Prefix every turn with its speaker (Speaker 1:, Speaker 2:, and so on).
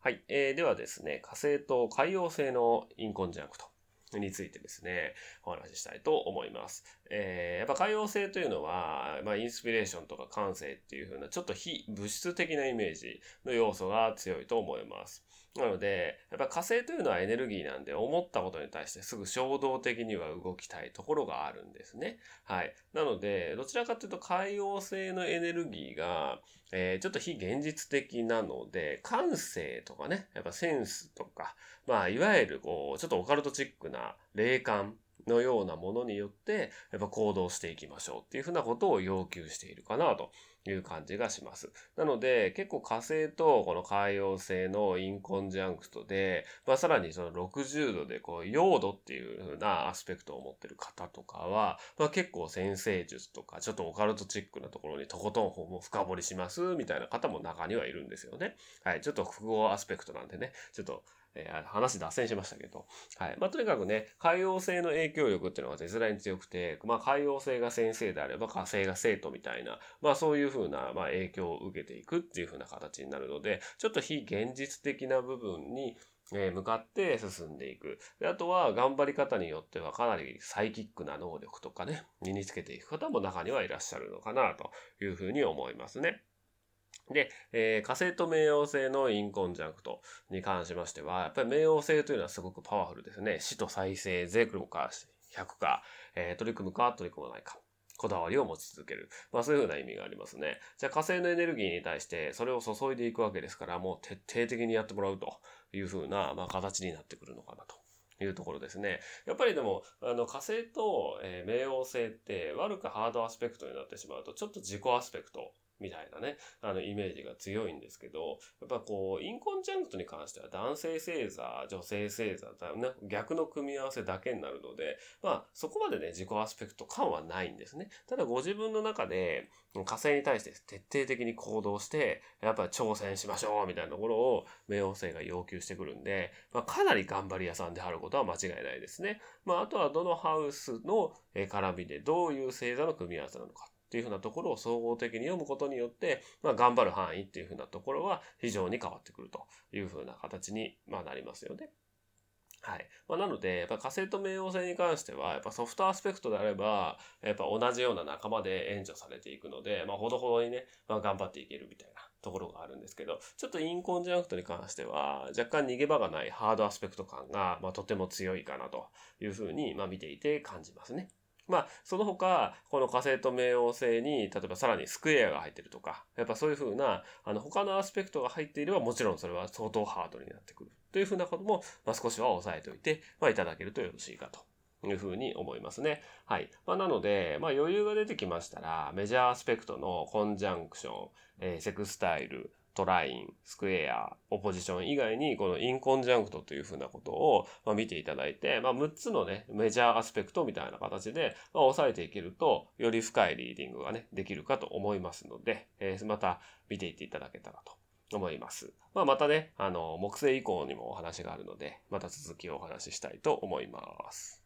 Speaker 1: はい。ではですね、火星と海王星のインコンジャンクトについてですね、お話ししたいと思います。やっぱ海王星というのは、インスピレーションとか感性っていう風な、ちょっと非物質的なイメージの要素が強いと思います。なので、やっぱ火星というのはエネルギーなんで、思ったことに対してすぐ衝動的には動きたいところがあるんですね。はい。なので、どちらかというと海王星のエネルギーが、ちょっと非現実的なので、感性とかね、やっぱセンスとか、いわゆるちょっとオカルトチックな霊感のようなものによって、やっぱ行動していきましょうっていうふうなことを要求しているかなという感じがします。なので、結構火星とこの海王星のインコンジャンクトで、さらにその60度で陽度っていう風なアスペクトを持ってる方とかは、結構占星術とかちょっとオカルトチックなところにとことん深掘りしますみたいな方も中にはいるんですよね。はい。ちょっと複合アスペクトなんでね、ちょっと話脱線しましたけど。はい。とにかくね、海王星の影響力っていうのが絶大に強くて、海王星が先生であれば火星が生徒みたいな、そういう風な、影響を受けていくっていう風な形になるので、ちょっと非現実的な部分に、向かって進んでいく。で、あとは頑張り方によってはかなりサイキックな能力とかね、身につけていく方も中にはいらっしゃるのかなというふうに思いますね。で、火星と冥王星のインコンジャンクトに関しましては、やっぱり冥王星というのはすごくパワフルですね。死と再生、ゼクロか100か、取り組むか取り組まないか。こだわりを持ち続ける。そういうふうな意味がありますね。じゃあ火星のエネルギーに対してそれを注いでいくわけですから、もう徹底的にやってもらうというふうな、形になってくるのかなと。いうところですね。やっぱりでも、火星と、冥王星って悪くハードアスペクトになってしまうと、ちょっと自己アスペクトみたいなね、イメージが強いんですけど、やっぱインコンジャンクトに関しては男性星座、女性星座、逆の組み合わせだけになるので、そこまでね、自己アスペクト感はないんですね。ただご自分の中で、火星に対して徹底的に行動して、やっぱり挑戦しましょうみたいなところを冥王星が要求してくるんで、かなり頑張り屋さんであることは間違いないですね。あとはどのハウスの絡みでどういう星座の組み合わせなのか。っていうふうなところを総合的に読むことによって、頑張る範囲っていうふうなところは非常に変わってくるというふうな形になりますよね。はい。なので、やっぱ火星と冥王星に関しては、やっぱソフトアスペクトであれば、やっぱ同じような仲間で援助されていくので、ほどほどにね、頑張っていけるみたいなところがあるんですけど、ちょっとインコンジャンクトに関しては、若干逃げ場がないハードアスペクト感が、とても強いかなというふうに、見ていて感じますね。その他、この火星と冥王星に、例えばさらにスクエアが入ってるとか、やっぱそういう風な、他のアスペクトが入っていれば、もちろんそれは相当ハードになってくる。という風なことも、少しは押さえておいて、いただけるとよろしいかと。いうふうに思いますね。はい。なので、余裕が出てきましたら、メジャーアスペクトのコンジャンクション、セクスタイル、トライン、スクエア、オポジション以外に、このインコンジャンクトというふうなことを、見ていただいて、6つのね、メジャーアスペクトみたいな形で、押さえていけると、より深いリーディングがね、できるかと思いますので、また見ていっていただけたらと思います。またね、木星以降にもお話があるので、また続きをお話ししたいと思います。